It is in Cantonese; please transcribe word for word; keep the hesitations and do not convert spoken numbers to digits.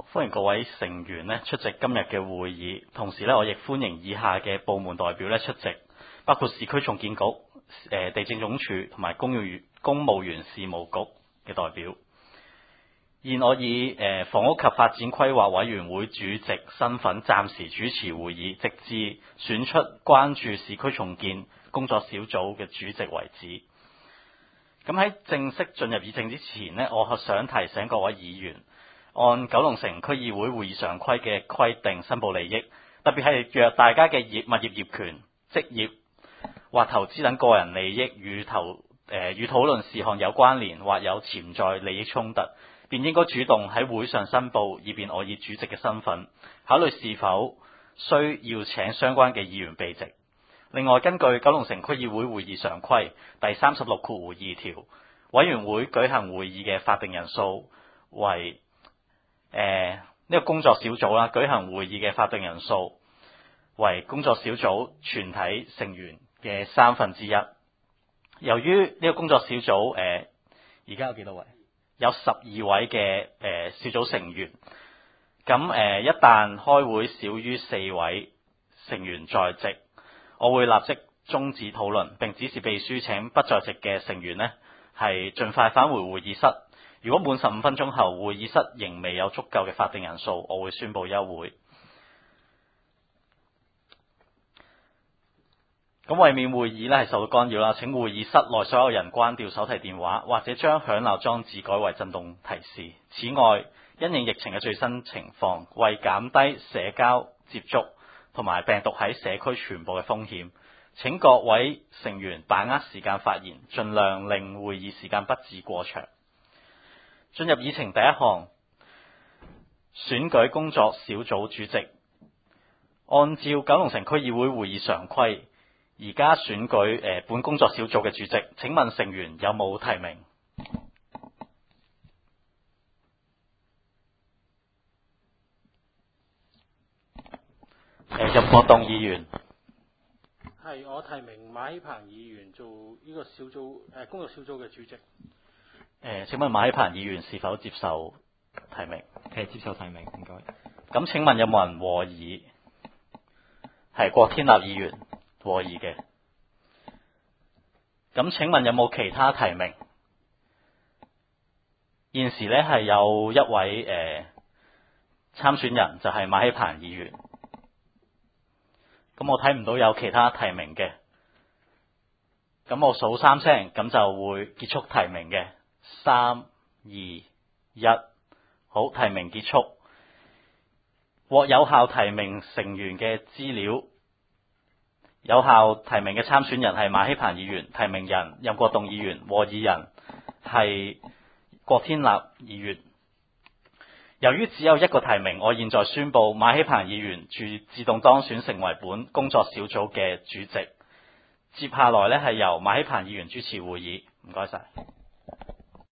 歡迎各位成員咧出席今日嘅會議，同時咧我亦歡迎以下嘅部門代表咧出席，包括市區重建局、誒地政總署同埋公務員公務員事務局嘅代表。現我以誒房屋及發展規劃委員會主席身份暫時主持會議，直至選出關注市區重建工作小組嘅主席為止。咁喺正式進入議程之前呢，我想提醒各位議員，按九龍城區議會會議常規嘅規定申報利益，特別係若大家嘅業物業業權、職業或投資等個人利益與投誒與討論事項有關聯或有潛在利益衝突，便應該主動喺會上申報，以便我以主席嘅身份考慮是否需要請相關嘅議員避席。另外，根據九龍城區議會會議常規第三十六括二條，委員會舉行會議嘅法定人數為誒呢、這個工作小組啦，舉行會議嘅法定人數為工作小組全體成員嘅三分之一。由於呢個工作小組誒而家有幾多位？有十二位嘅誒、呃、小組成員。咁誒、呃、一旦開會少於四位成員在席，我會立即終止討論，並指示秘書請不在席嘅成員呢係盡快返回會議室。如果滿十五分鐘後會議室仍未有足夠嘅法定人數，我會宣布休會。咁為免會議呢係受到干擾啦，請會議室內所有人關掉手提電話，或者將響鬧裝置改為震動提示。此外，因應疫情嘅最新情況，為減低社交接觸同埋病毒喺社區傳播嘅風險，請各位成員把握時間發言，盡量令會議時間不致過長。進入議程第一項，選舉工作小組主席。按照九龍城區議會會議常規，而家選舉誒本工作小組嘅主席。請問成員有冇提名？誒，任國棟議員。 係，我提名馬希鵬議員做呢個小組誒、呃、工作小組嘅主席。 誒，請問馬希鵬議員是否接受提名？ 係接受提名，唔該。 咁請問有冇人和議？係郭天立議員和議嘅。咁請問有冇其他提名？現時呢係有一位誒、呃、參選人，就係馬希鵬議員。咁我睇唔到有其他提名嘅。咁我數三聲，咁就會結束提名嘅。三、二、一，好，提名結束。獲有效提名成員嘅資料，有效提名嘅參選人係馬希鵬議員，提名人任國棟議員，和議人係郭天立議員。由於只有一個提名，我現在宣布馬希鵬議員自自動當選成為本工作小組嘅主席。接下來呢係由馬希鵬議員主持會議，唔該晒。